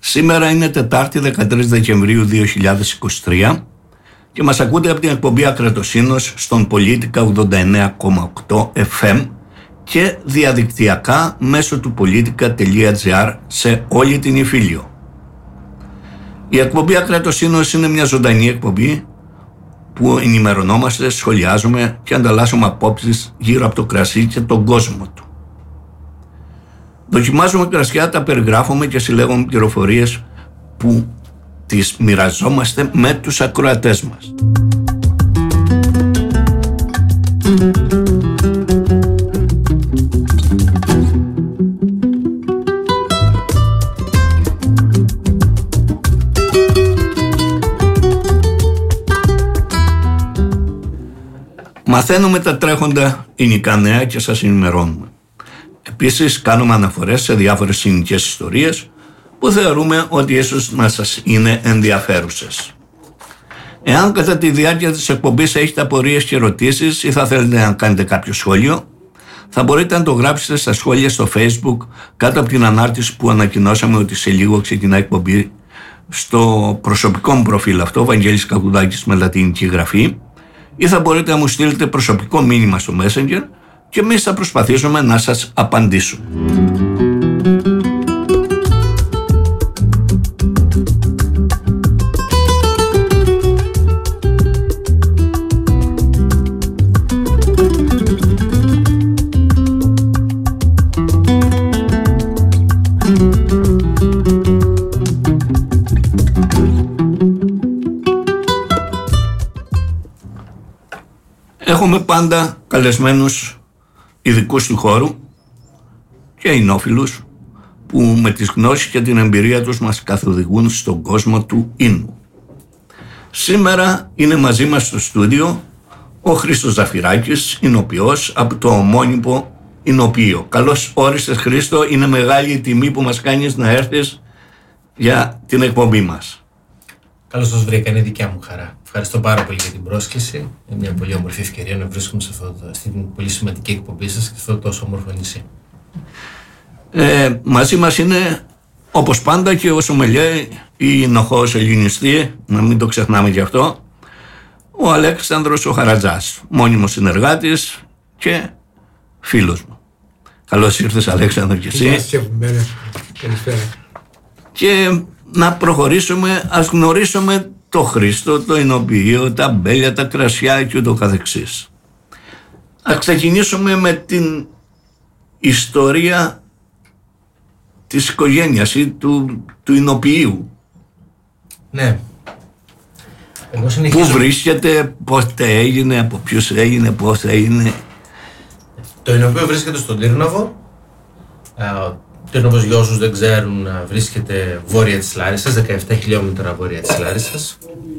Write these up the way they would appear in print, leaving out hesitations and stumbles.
Σήμερα είναι Τετάρτη 13 Δεκεμβρίου 2023 και μας ακούτε από την εκπομπή Ακρατοσύνος στον Πολίτικα 89,8 FM και διαδικτυακά μέσω του politica.gr σε όλη την Ιφίλιο. Η εκπομπή Ακρατοσύνος είναι μια ζωντανή εκπομπή που ενημερωνόμαστε, σχολιάζουμε και ανταλλάσσουμε απόψεις γύρω από το κρασί και τον κόσμο του. Δοκιμάζουμε κρασιά, τα περιγράφουμε και συλλέγουμε πληροφορίες που τις μοιραζόμαστε με τους ακροατές μας. Μαθαίνουμε τα τρέχοντα υλικά νέα και σας ενημερώνουμε. Επίσης κάνουμε αναφορές σε διάφορες συνοικίες ιστορίες που θεωρούμε ότι ίσως να σας είναι ενδιαφέρουσες. Εάν κατά τη διάρκεια της εκπομπής έχετε απορίες και ερωτήσεις ή θα θέλετε να κάνετε κάποιο σχόλιο, θα μπορείτε να το γράψετε στα σχόλια στο Facebook κάτω από την ανάρτηση που ανακοινώσαμε ότι σε λίγο ξεκινά η εκπομπή στο προσωπικό μου προφίλ αυτό, Βαγγέλης Κακουδάκης με λατινική γραφή, ή θα μπορείτε να μου στείλετε προσωπικό μήνυμα στο Messenger και εμείς θα προσπαθήσουμε να σας απαντήσουμε. Έχουμε πάντα καλεσμένους ειδικούς του χώρου και εινόφιλους που με τις γνώσεις και την εμπειρία τους μας καθοδηγούν στον κόσμο του ίνου. Σήμερα είναι μαζί μας στο στούντιο ο Χρήστος Ζαφυράκης, ινοποιός από το ομώνυμο Ινοποιείο. Καλώς όρισες, Χρήστο, είναι μεγάλη η τιμή που μας κάνεις να έρθεις για την εκπομπή μας. Καλώς σας βρήκα, είναι δικιά μου χαρά. Ευχαριστώ πάρα πολύ για την πρόσκληση. Είναι μια πολύ όμορφη ευκαιρία να βρίσκομαι σε στην πολύ σημαντική εκπομπή σας και αυτό το τόσο όμορφο νησί. Μαζί μας είναι, όπως πάντα και όσο με λέει, η νοχός ελληνιστή, να μην το ξεχνάμε γι' αυτό, ο Αλέξανδρος ο Χαρατζάς, μόνιμος συνεργάτης και φίλος μου. Καλώς ήρθες, Αλέξανδρο, και εσύ. Και να προχωρήσουμε, ας γνωρίσουμε το Χρήστο, το Ινοποιείο, τα μπέλια, τα κρασιά και ούτω καθεξής. Ας ξεκινήσουμε με την ιστορία της οικογένειας ή του Ινοποιείου. Ναι. Πού βρίσκεται, πότε έγινε, από ποιους έγινε, πώς έγινε. Το Ινοποιείο βρίσκεται στον Τύρναβο. Τύρναβος, για όσους δεν ξέρουν, βρίσκεται βόρεια της Λάρισσας, 17 χιλιόμετρα βόρεια της Λάρισσας.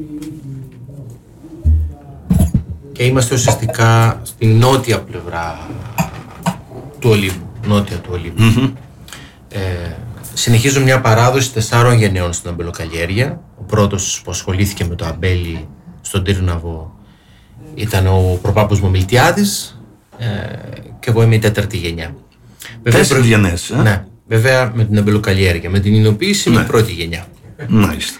Και είμαστε ουσιαστικά στη νότια πλευρά του Ολύμπου, νότια του Ολύμπου. Mm-hmm. Συνεχίζω μια παράδοση 4 γενεών στην αμπελοκαλλιέργεια. Ο πρώτος που ασχολήθηκε με το αμπέλι στον Τύρναβο ήταν ο προπάπους μου Μιλτιάδης και εγώ είμαι η 4η γενιά. 4 γενιές, Ναι. Βέβαια με την αμπελοκαλλιέργεια, με την ινοποίηση είμαι η 1η γενιά. Μάλιστα.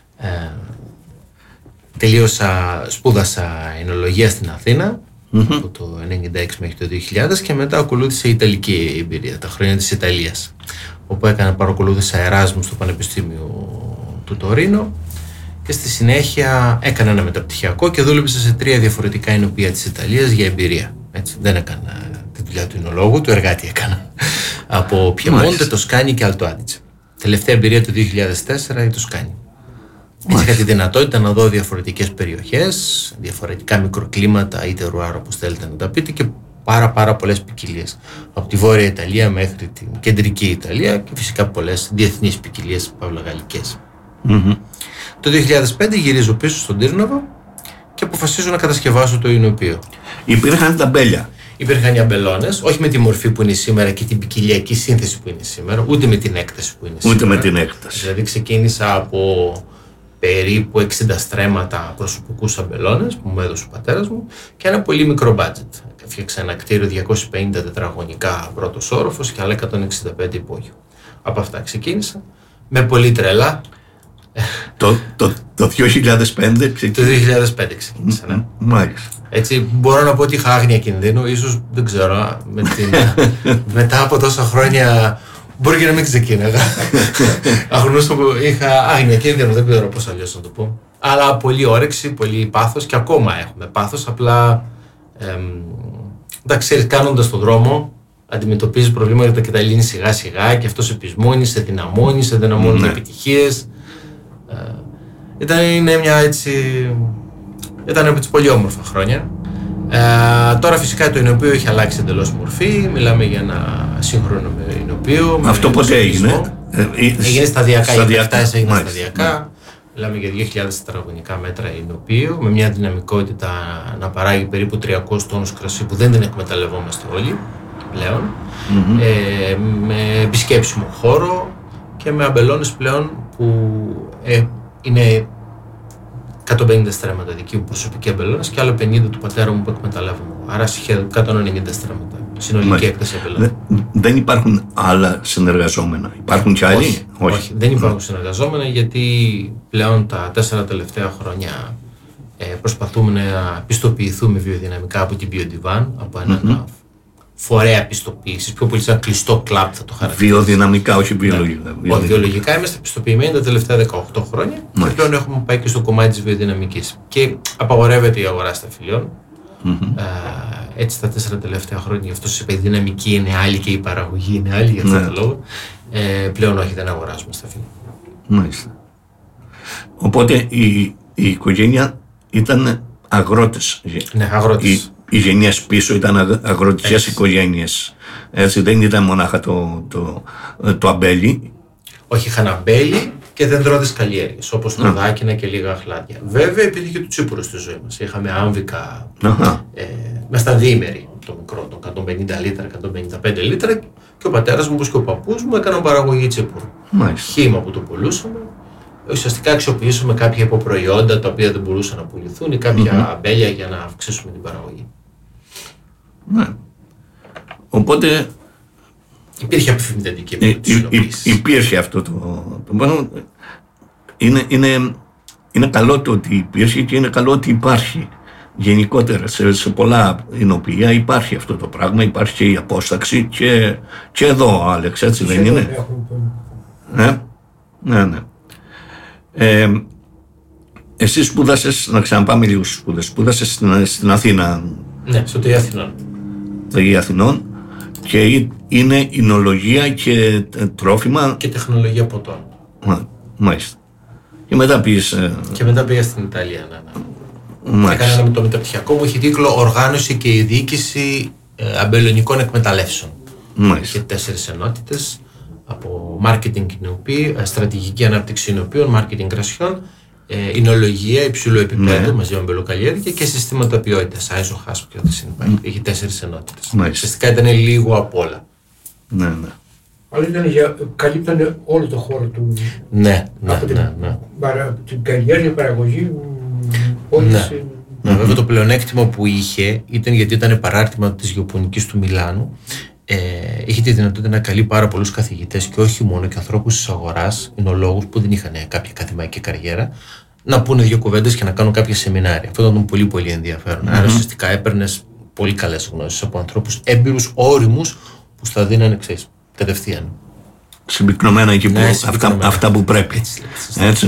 Σπούδασα εινολογία στην Αθήνα από το 1996 μέχρι το 2000 και μετά ακολούθησα η Ιταλική εμπειρία, τα χρόνια της Ιταλίας, όπου παρακολούθησα Εράσμου στο Πανεπιστήμιο του Τωρίνο και στη συνέχεια έκανα ένα μεταπτυχιακό και δούλεψα σε 3 διαφορετικά εινοποιεία της Ιταλίας για εμπειρία. Έτσι, δεν έκανα τη δουλειά του εινολόγου, του εργάτη έκανα. Από Πιεμόντε, Τοσκάνη και Αλτο Άντιτσε. Τελευταία εμπειρία του 2004 η Τοσκάνη. Έτσι είχα τη δυνατότητα να δω διαφορετικές περιοχές, διαφορετικά μικροκλίματα ή τερουάρ, όπως θέλετε να τα πείτε, και πάρα πολλές ποικιλίες. Από τη Βόρεια Ιταλία μέχρι την Κεντρική Ιταλία και φυσικά πολλές διεθνείς ποικιλίες παυλαγαλλικές. Mm-hmm. Το 2005 γυρίζω πίσω στον Τύρναβο και αποφασίζω να κατασκευάσω το Ινοποιείο. Υπήρχαν τα μπέλια. Υπήρχαν οι αμπελώνες, όχι με τη μορφή που είναι σήμερα και την ποικιλιακή σύνθεση που είναι σήμερα, ούτε με την έκταση που είναι σήμερα. Ούτε με την έκταση. Δηλαδή ξεκίνησα από περίπου 60 στρέμματα προσωπικούς αμπελώνες που μου έδωσε ο πατέρας μου και ένα πολύ μικρό budget. Έφτιαξα ένα κτίριο 250 τετραγωνικά πρώτος όροφος και άλλα 165 υπόγειο. Από αυτά ξεκίνησα. Με πολύ τρέλα. Το 2005 ξεκίνησα, ναι. Μάλιστα. Έτσι, μπορώ να πω ότι είχα άγνοια κινδύνου, ίσως δεν ξέρω, μετά από τόσα χρόνια μπορεί και να μην ξεκίναγα. Αγνώστο που είχα άγνοια κινδύνου, δεν ξέρω πώς αλλιώς να το πω. Αλλά πολύ όρεξη, πολύ πάθος και ακόμα έχουμε πάθος, απλά ξέρεις, κάνοντας τον δρόμο, αντιμετωπίζεις προβλήματα και τα λύνεις σιγά σιγά και αυτό σε πεισμώνει, σε δυναμώνει για επιτυχίες. Ήταν πολύ όμορφα χρόνια. Τώρα φυσικά το εινοποιείο έχει αλλάξει εντελώς μορφή. Μιλάμε για ένα σύγχρονο εινοποιείο. Αυτό πότε έγινε? Έγινε σταδιακά. Έγινε σταδιακά. Μιλάμε για 2.000 τετραγωνικά μέτρα εινοποιείο με μια δυναμικότητα να παράγει περίπου 300 τόνους κρασί που δεν την εκμεταλλευόμαστε όλοι πλέον. Με επισκέψιμο χώρο και με αμπελώνες πλέον που είναι 150 στρέμματα δική μου προσωπική αμπελώνες και άλλο 50 του πατέρα μου που εκμεταλλεύομαι. Άρα σχεδόν 190 στρέμματα. Συνολική έκταση αμπελώνων. Δεν υπάρχουν άλλα συνεργαζόμενα. Υπάρχουν κι άλλοι? Όχι, δεν υπάρχουν συνεργαζόμενα γιατί πλέον τα 4 τελευταία χρόνια προσπαθούμε να πιστοποιηθούμε βιοδυναμικά από την BioDivan, από έναν φορέα πιστοποίησης, πιο πολύ σαν κλειστό κλαμπ θα το χαρακτηρίσω. Βιοδυναμικά, όχι βιολογικά. Όχι, βιολογικά είμαστε πιστοποιημένοι τα τελευταία 18 χρόνια και πλέον έχουμε πάει και στο κομμάτι της βιοδυναμικής. Και απαγορεύεται η αγορά σταφυλιών. Έτσι τα 4 τελευταία χρόνια, γι' αυτό σας είπα, η δυναμική είναι άλλη και η παραγωγή είναι άλλη, για αυτόν τον λόγο. Πλέον όχι, δεν αγοράζουμε σταφυλιά. Μάλιστα. Οπότε η οικογένεια ήταν αγρότες. Ναι, αγρότες. Οι γενιές πίσω ήταν αγροτικές οικογένειες. Έτσι, δεν ήταν μονάχα το αμπέλι. Όχι, είχαν αμπέλι και δεντρώδεις καλλιέργειες, όπως το δάκινα και λίγα αχλάδια. Βέβαια, υπήρχε και το τσίπουρο στη ζωή μας. Είχαμε άμβικα μες στα διήμερη, το μικρό, το 150 λίτρα, 155 λίτρα, και ο πατέρας μου, όπως και ο παππούς μου, έκαναν παραγωγή τσίπουρου. Χύμα που το πουλούσαμε. Ουσιαστικά αξιοποιήσουμε κάποια υποπροϊόντα τα οποία δεν μπορούσαν να πουληθούν ή κάποια αμπέλια για να αυξήσουμε την παραγωγή. Ναι. Οπότε υπήρχε επιφημητική επίπτωση. Υπήρχε αυτό το πράγμα. Είναι καλό το ότι υπήρχε και είναι καλό ότι υπάρχει. Γενικότερα σε πολλά εινοποιεία υπάρχει αυτό το πράγμα, υπάρχει και η απόσταξη και εδώ, Άλεξ, έτσι δεν είναι? Ναι. Εσύ σπούδασες, να ξαναπάμε λίγο στις σπούδες, σπούδασες στην Αθήνα. Ναι, στο ΤΕΙ Αθηνών. Το ΤΕΙ Αθηνών, και είναι εινολογία και τρόφιμα. Και τεχνολογία ποτών. Μάλιστα. Και μετά πήγες... Και μετά πήγα στην Ιταλία, ναι. Έκανα το μεταπτυχιακό μου, είχε τίτλο «Οργάνωση και η διοίκηση αμπελονικών εκμεταλλεύσεων». Μάλιστα. Και 4 ενότητες, από marketing στρατηγική ανάπτυξη εινοποιών, marketing κρασιών, εινολογία υψηλού επίπεδου μαζί με αμπελοκαλλιέργεια και συστήματα ποιότητας, ISO, HACCP και ό,τι συνεπάγεται. Είχε 4 ενότητες. Ουσιαστικά ήταν λίγο απ' όλα. Ναι. Αλλά καλύπτανε όλο το χώρο του. Ναι. Την καλλιέργεια, παραγωγή, πώληση. Βέβαια το πλεονέκτημα που είχε ήταν γιατί ήταν παράρτημα της γεωπονικής του Μιλάνου. Είχε τη δυνατότητα να καλεί πάρα πολλούς καθηγητές και όχι μόνο, και ανθρώπους της αγοράς, εινολόγους που δεν είχαν κάποια ακαδημαϊκή καριέρα, να πούνε 2 κουβέντες και να κάνουν κάποια σεμινάρια. Αυτό ήταν πολύ πολύ ενδιαφέρον. Άρα ουσιαστικά έπαιρνες πολύ καλές γνώσεις από ανθρώπους έμπειρους, όριμους, που στα δίνανε, ξέρεις, κατευθείαν. Συμπυκνωμένα εκεί που αυτά που πρέπει. Έτσι.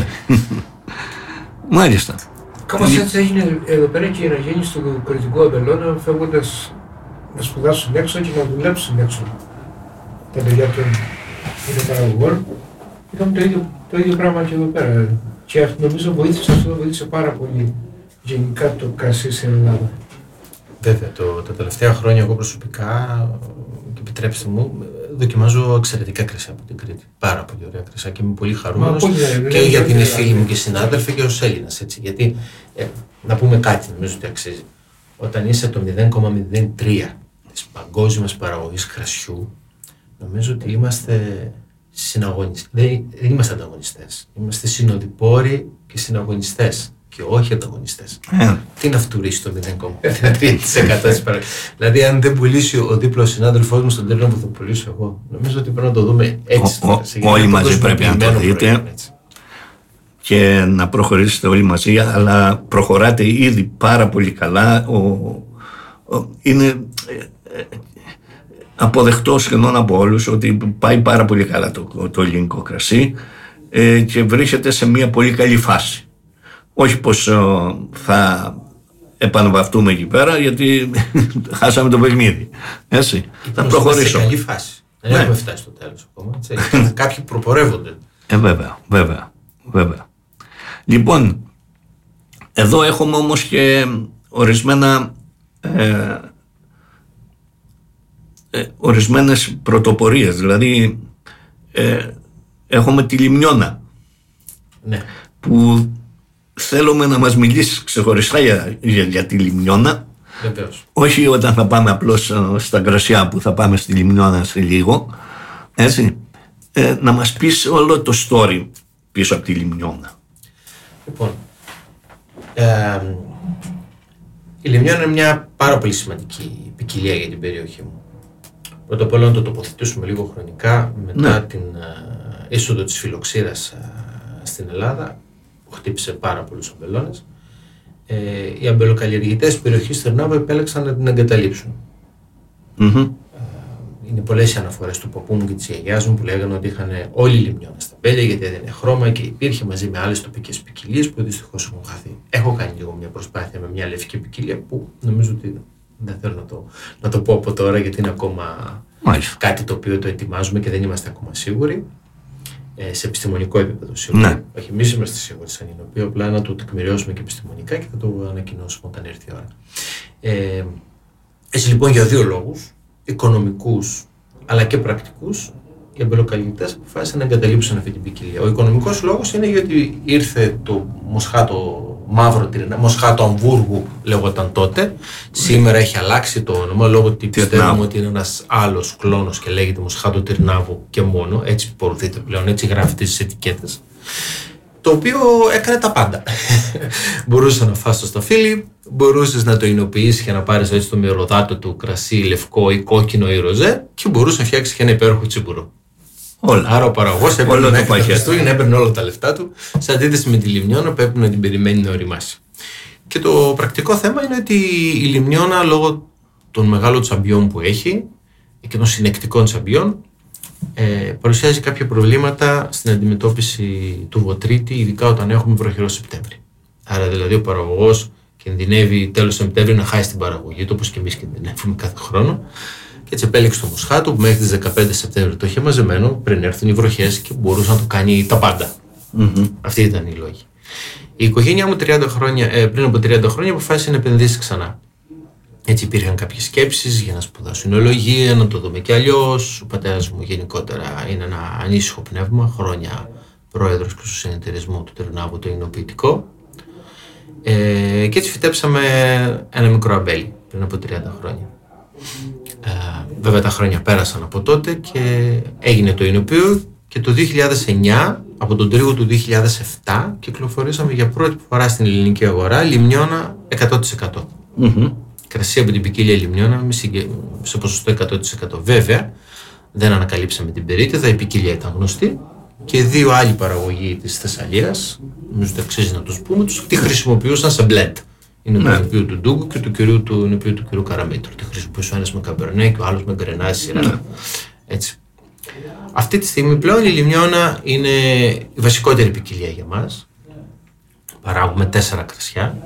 Μάλιστα. Κάπως έτσι έγινε εδώ πέρα και η αναγέννηση του κριτικού αμπελώνα, φεύγοντας να σπουδάσουν έξω και να δουλέψουν έξω. Τα παιδιά των παραγωγών. Είχαμε το ίδιο πράγμα και εδώ πέρα. Και νομίζω βοήθησε πάρα πολύ γενικά το κρασί στην Ελλάδα. Βέβαια, τα τελευταία χρόνια εγώ προσωπικά, και επιτρέψτε μου, δοκιμάζω εξαιρετικά κρασιά από την Κρήτη. Πάρα πολύ ωραία κρασιά και είμαι πολύ χαρούμενος και γιατί είναι φίλοι μου και συνάδελφοι και ως Έλληνας. Γιατί, να πούμε κάτι, νομίζω ότι αξίζει. Όταν είσαι το 0,03 της παγκόσμιας παραγωγής κρασιού, νομίζω ότι είμαστε συναγωνιστές. Δεν είμαστε ανταγωνιστές. Είμαστε συνοδοιπόροι και συναγωνιστές. και όχι ανταγωνιστές. Τι να φτουρήσει το 0,3% Δηλαδή, αν δεν πουλήσει ο δίπλος συνάδελφός μου στον τέρνο που θα πουλήσω εγώ, νομίζω ότι πρέπει να το δούμε έτσι. Όλοι μαζί πρέπει να το δείτε και να προχωρήσετε όλοι μαζί, αλλά προχωράτε ήδη πάρα πολύ καλά. Είναι αποδεκτό σχεδόν από όλους ότι πάει πάρα πολύ καλά το ελληνικό κρασί και βρίσκεται σε μια πολύ καλή φάση. Όχι πως θα επαναβαυτούμε εκεί πέρα, γιατί χάσαμε το παιχνίδι. Έτσι, θα προχωρήσω. Σε καλή φάση. Δεν έχουμε φτάσει στο τέλος ακόμα. Κάποιοι προπορεύονται. Βέβαια. Λοιπόν, εδώ έχουμε όμως και ορισμένες πρωτοπορίες. Δηλαδή, έχουμε τη Λιμνιώνα, ναι, που θέλουμε να μας μιλήσεις ξεχωριστά για τη Λιμνιώνα. Βεβαίως. Όχι όταν θα πάμε απλώς στα κρασιά, που θα πάμε στη Λιμνιώνα σε λίγο. Έτσι, να μας πεις όλο το story πίσω από τη Λιμνιώνα. Λοιπόν, η Λιμνιώνα είναι μια πάρα πολύ σημαντική ποικιλία για την περιοχή μου. Πρώτα απ' όλα να το τοποθετήσουμε λίγο χρονικά μετά την είσοδο της φιλοξήρας στην Ελλάδα, που χτύπησε πάρα πολλούς αμπελώνες. Οι αμπελοκαλλιεργητές της περιοχής Τυρνάβου επέλεξαν να την εγκαταλείψουν. Είναι πολλές οι αναφορές του παππού μου και της γιαγιάς μου που λέγανε ότι είχαν όλη η Λιμνιώνα στα μπέλια, γιατί έδινε χρώμα και υπήρχε μαζί με άλλες τοπικές ποικιλίες που δυστυχώς έχουν χαθεί. Έχω κάνει λίγο μια προσπάθεια με μια λευκή ποικιλία που νομίζω ότι δεν θέλω να το πω από τώρα, γιατί είναι ακόμα κάτι το οποίο το ετοιμάζουμε και δεν είμαστε ακόμα σίγουροι. Σε επιστημονικό επίπεδο σίγουρα. Ναι. Όχι, εμείς είμαστε σίγουροι σαν είναι, οποίο απλά να το τεκμηριώσουμε και επιστημονικά και θα το ανακοινώσουμε όταν έρθει η ώρα. Έτσι λοιπόν, για δύο λόγους, οικονομικούς αλλά και πρακτικούς, οι αμπελοκαλλιεργητές αποφάσισαν να εγκαταλείψουν αυτή την ποικιλία. Ο οικονομικός λόγος είναι γιατί ήρθε το μοσχάτο μαύρο τυρνάβου, μοσχάτο Αμβούργου λέγονταν τότε. Σήμερα έχει αλλάξει το όνομα λόγω ότι πιστεύουμε ότι είναι ένας άλλος κλόνος και λέγεται μοσχάτο τυρνάβου και μόνο. Έτσι μπορείτε πλέον, έτσι γράφετε στις ετικέτες. Το οποίο έκανε τα πάντα. Μπορούσε να φας το σταφύλι, μπορούσες να το εινοποιήσεις και να πάρεις έτσι το μυρωδάτο του κρασί λευκό ή κόκκινο ή ροζέ, και μπορούσε να φτιάξει και ένα υπέροχο τσιμπουρό. Όλα. Άρα ο παραγωγός έπαιρνε μέχρι τα Χριστούγεννα, έπαιρνε όλα τα λεφτά του, σε αντίθεση με τη Λιμνιώνα που έπρεπε να την περιμένει να οριμάσει. Και το πρακτικό θέμα είναι ότι η Λιμνιώνα, λόγω των μεγάλων τσαμπιών που έχει και των συνεκτικών τσαμπιών, παρουσιάζει κάποια προβλήματα στην αντιμετώπιση του βοτρίτη, ειδικά όταν έχουμε βροχερό Σεπτέμβρη. Άρα δηλαδή ο παραγωγός κινδυνεύει τέλος Σεπτέμβρη να χάσει την παραγωγή του, όπως και εμείς κινδυνεύουμε κάθε χρόνο. Και έτσι επέλεξε το μοσχάτο που μέχρι τις 15 Σεπτέμβρη το είχε μαζεμένο πριν έρθουν οι βροχές και μπορούσε να το κάνει τα πάντα. Αυτή ήταν η λόγη. Η οικογένειά μου πριν από 30 χρόνια αποφάσισε να επενδύσει ξανά. Έτσι υπήρχαν κάποιες σκέψεις για να σπουδάσω νοολογία, να το δούμε κι αλλιώς. Ο πατέρας μου γενικότερα είναι ένα ανήσυχο πνεύμα, χρόνια πρόεδρος και στο συνεταιρισμό του Τυρνάβου το εινοποιητικό. Και έτσι φυτέψαμε ένα μικρό αμπέλι πριν από 30 χρόνια. Βέβαια τα χρόνια πέρασαν από τότε και έγινε το εινοποιείο, και το 2009, από τον τρίγο του 2007, κυκλοφορήσαμε για πρώτη φορά στην ελληνική αγορά Λιμνιώνα 100%. Κρασί από την ποικιλία Λιμνιώνα σε ποσοστό 100%. Βέβαια, δεν ανακαλύψαμε την περίτιδα, η ποικιλία ήταν γνωστή, και δύο άλλοι παραγωγοί της Θεσσαλίας, νομίζω ότι αξίζει να τους πούμε, τη χρησιμοποιούσαν σε blend. Είναι το εινοποιείο του Ντούγκου και το εινοποιείο του κυρίου Καραμήτρου. Τη χρησιμοποιούσε ο ένας με καμπερνέ και ο άλλος με γκρενάζ σειρά. Έτσι. Αυτή τη στιγμή πλέον η Λιμνιώνα είναι η βασικότερη ποικιλία για μας. Παράγουμε 4 κρασιά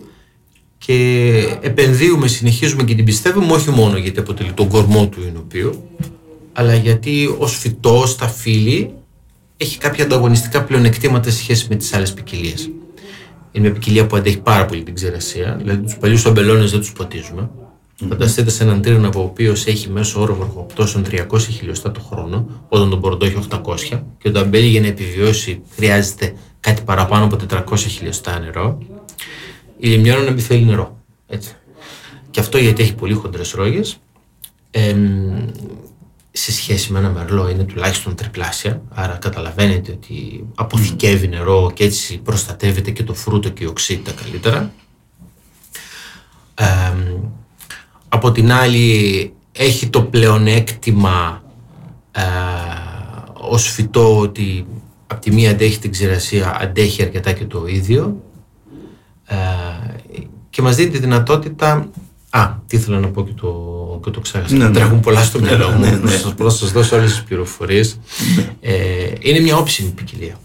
και επενδύουμε, συνεχίζουμε και την πιστεύουμε, όχι μόνο γιατί αποτελεί τον κορμό του εινοποιείου, αλλά γιατί ως φυτό, ως σταφύλι, έχει κάποια ανταγωνιστικά πλεονεκτήματα σε σχέση με τις άλλες ποικιλίες. Είναι μια ποικιλία που αντέχει πάρα πολύ την ξηρασία, δηλαδή τους παλιούς αμπελώνες δεν τους ποτίζουμε. Φανταστείτε σε έναν τύρναβο ο οποίος έχει μέσο όρο βροχοπτώσεων 300 χιλιοστά το χρόνο, όταν τον Μπορντό έχει 800, και το αμπέλι για να επιβιώσει χρειάζεται κάτι παραπάνω από 400 χιλιοστά νερό. Η Λιμνιώνα να μην θέλει νερό. Έτσι. Και αυτό γιατί έχει πολύ χοντρές ρόγες. σε σχέση με ένα μερλό είναι τουλάχιστον τριπλάσια, άρα καταλαβαίνετε ότι αποθηκεύει νερό και έτσι προστατεύεται και το φρούτο και η οξύτητα καλύτερα. Από την άλλη έχει το πλεονέκτημα ως φυτό ότι από τη μία αντέχει την ξηρασία, αντέχει αρκετά και το ίδιο και μας δίνει τη δυνατότητα. Τι ήθελα να πω και το ξέχασα. Τρέχουν πολλά στο μυαλό μου. Να σας δώσω όλες τις πληροφορίες. Είναι μια όψιμη ποικιλία.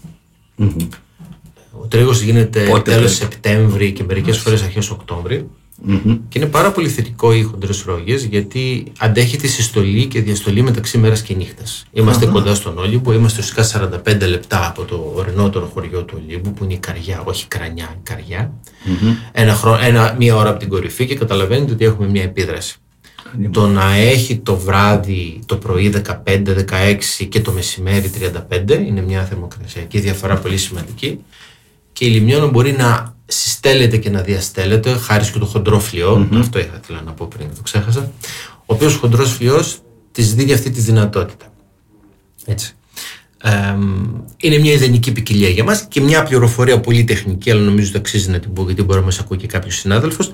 Ο τρίγος γίνεται τέλος Σεπτέμβρη και μερικές φορές αρχές Οκτώβρη. Και είναι πάρα πολύ θετικό οι χοντρές ρόγες, γιατί αντέχει τη συστολή και διαστολή μεταξύ μέρας και νύχτας. Είμαστε κοντά στον Όλυμπο, είμαστε ουσιαστικά 45 λεπτά από το ορεινότερο χωριό του Ολύμπου, που είναι η Καριά, όχι Κρανιά, η Καριά. Μία ώρα από την κορυφή και καταλαβαίνετε ότι έχουμε μια επίδραση. Το να έχει το βράδυ, το πρωί 15-16 και το μεσημέρι 35 είναι μια θερμοκρασιακή διαφορά πολύ σημαντική. Και η Λιμνιώνα μπορεί να συστέλλεται και να διαστέλλεται χάρη και το χοντρό φλοιό. Αυτό ήθελα να πω πριν και το ξέχασα. Ο οποίος χοντρός φλοιός της δίνει αυτή τη δυνατότητα. Έτσι. Είναι μια ιδανική ποικιλία για μας και μια πληροφορία πολύ τεχνική, αλλά νομίζω ότι αξίζει να την πω, γιατί μπορεί να μας ακούει και κάποιος συνάδελφος.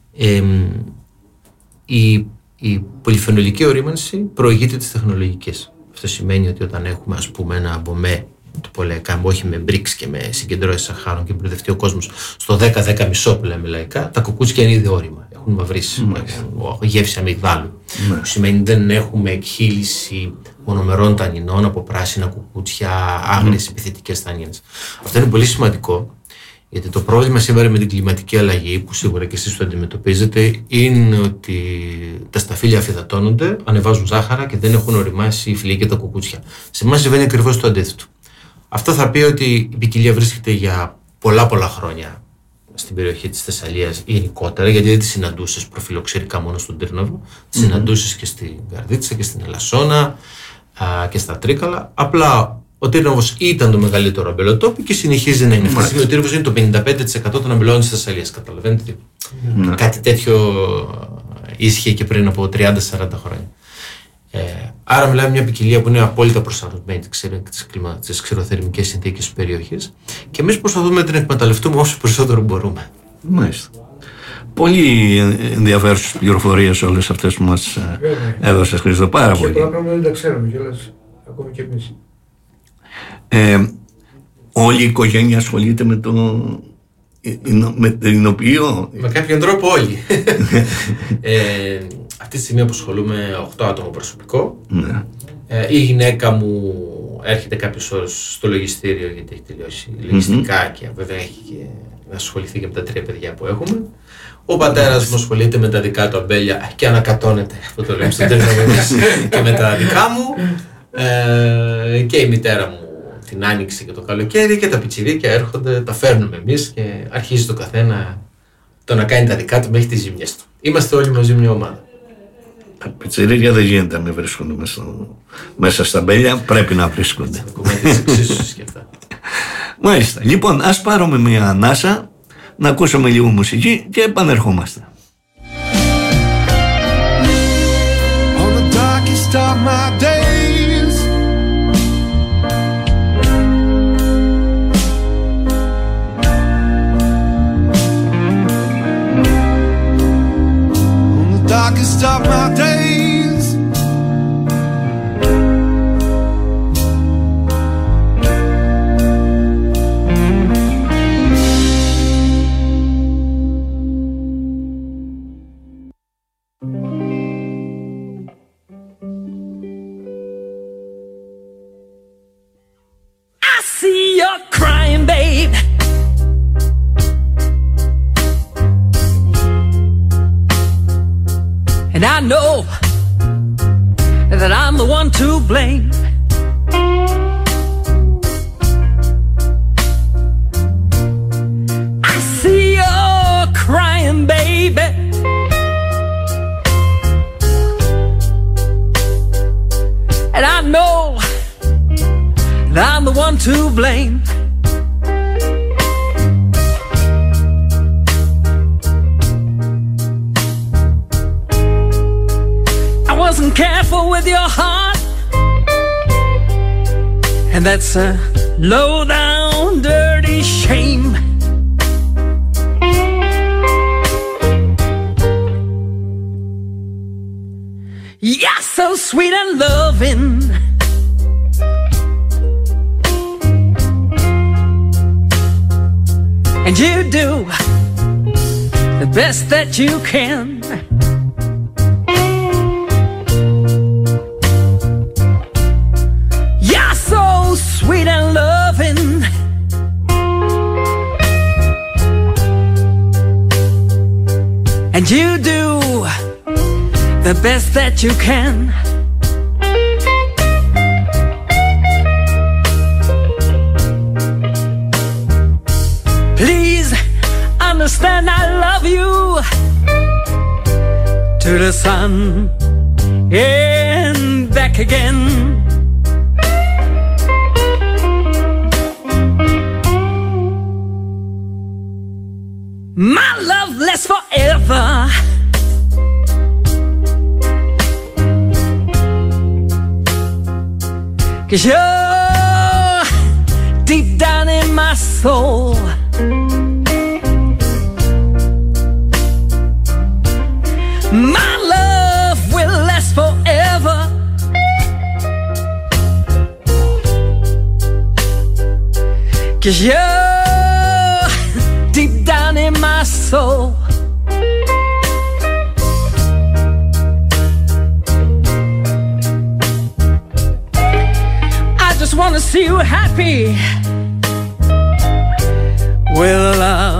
Η πολυφαινολική ορίμανση προηγείται της τεχνολογικής. Αυτό σημαίνει ότι όταν έχουμε, ας πούμε, ένα μπομπέ το πολεεκάμ, όχι με μπρίξ και με συγκεντρώσεις σαχάρων και μπερδευτεί ο κόσμος στο 10-10,5 που λέμε λαϊκά, τα κουκούτσια είναι ήδη όρημα. Έχουν μαυρίσει, έχουν γεύση αμυγδάλου. Που σημαίνει δεν έχουμε εκχύληση μονομερών τανινών από πράσινα κουκούτσια, άγριες επιθετικές τανίνες. Αυτό είναι πολύ σημαντικό, γιατί το πρόβλημα σήμερα με την κλιματική αλλαγή, που σίγουρα και εσείς το αντιμετωπίζετε, είναι ότι τα σταφύλια αφυδατώνονται, ανεβάζουν ζάχαρα και δεν έχουν οριμάσει οι φυλλοί και τα κουκούτσια. Σε εμάς συμβαίνει ακριβώς το αντίθετο. Αυτό θα πει ότι η ποικιλία βρίσκεται για πολλά χρόνια στην περιοχή της Θεσσαλίας γενικότερα, γιατί δεν τη συναντούσες προφιλοξερικά μόνο στον Τύρναβο, τη συναντούσες και στην Καρδίτσα και στην Ελασσόνα και στα Τρίκαλα. Απλά ο Τύρναβος ήταν το μεγαλύτερο αμπελοτόπι και συνεχίζει να είναι. Αυτή τη στιγμή ο Τύρναβος είναι το 55% των αμπελών της Θεσσαλίας. Καταλαβαίνετε κάτι τέτοιο ίσχυε και πριν από 30-40 χρόνια. Άρα μιλάμε μια ποικιλία που είναι απόλυτα προσαρμοσμένη στις ξηροθερμικές συνθήκες της περιοχής και εμείς προσπαθούμε να την εκμεταλλευτούμε όσο περισσότερο μπορούμε. Μάλιστα. Πολύ ενδιαφέρουσες πληροφορίες όλες αυτές που μας έδωσες, Χρήστο, πάρα πολύ. Και πολλά πράγματα δεν τα ξέρουμε κιόλας, ακόμη και εμείς. Όλη η οικογένεια ασχολείται με την εινοποιείο. Με κάποιον τρόπο όλοι. Αυτή τη στιγμή απασχολούμε 8 άτομο προσωπικό. Η γυναίκα μου έρχεται κάποιες ώρες στο λογιστήριο, γιατί έχει τελειώσει λογιστικά και βέβαια έχει και να ασχοληθεί και με τα 3 παιδιά που έχουμε. Ο πατέρας μου ασχολείται με τα δικά του αμπέλια και ανακατώνεται, αυτό το λέμε στον και με τα δικά μου. Και η μητέρα μου την άνοιξη και το καλοκαίρι και τα πιτσιρίκια έρχονται, τα φέρνουμε εμείς και αρχίζει το καθένα το να κάνει τα δικά του μέχρι τις ζημιές του. Είμαστε όλοι μαζί μια ομάδα. Τα πιτσιρίκια δεν γίνεται να μην βρίσκονται μέσα στα μπέλια, πρέπει να βρίσκονται. Το κομμάτι της εξίσωσης και αυτά. Μάλιστα. Λοιπόν, ας πάρουμε μια ανάσα, να ακούσουμε λίγο μουσική και επανερχόμαστε. On the darkest of my days, on the darkest of my days, I see you're crying, babe. And I know that I'm the one to blame. I see you're crying, baby. And I know that I'm the one to blame. I wasn't careful with your heart, And that's a low down dirty shame. You're so sweet and loving, and you do the best that you can. You're so sweet and loving, and you do the best that you can. Please understand I love you to the sun and back again. My love lasts forever. Cause you're deep down in my soul. My love will last forever. Cause you're deep down in my soul. I just wanna see you happy with love.